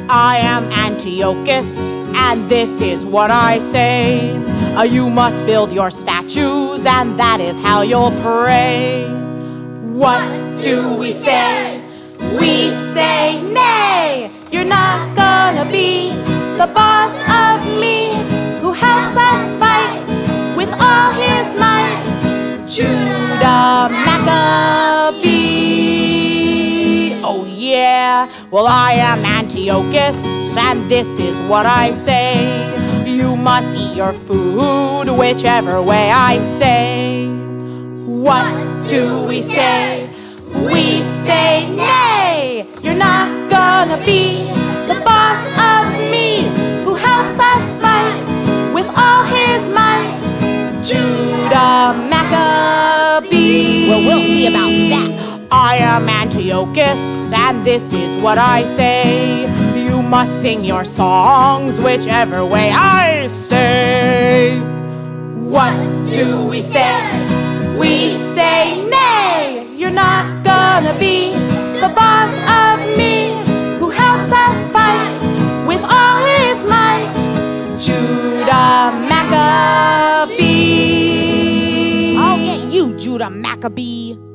I am Antiochus, and this is what I say. You must build your statues, and that is how you'll pray. What do we say? We say nay. You're not gonna be the boss of me, who helps us fight with all his might. Judah Maccabee. Oh yeah, well I am Antiochus, and this is what I say. You must eat your food whichever way I say. What do we say? We say nay. You're not gonna be the boss of me, who helps us fight with all his might. Judah Maccabee. Well, we'll see about that. I am Antiochus, and this is what I say. You must sing your songs whichever way I say. What do we say? We say nay. You're not gonna be the boss of me, who helps us fight with all his might. Judah Maccabee. I'll get you, Judah Maccabee.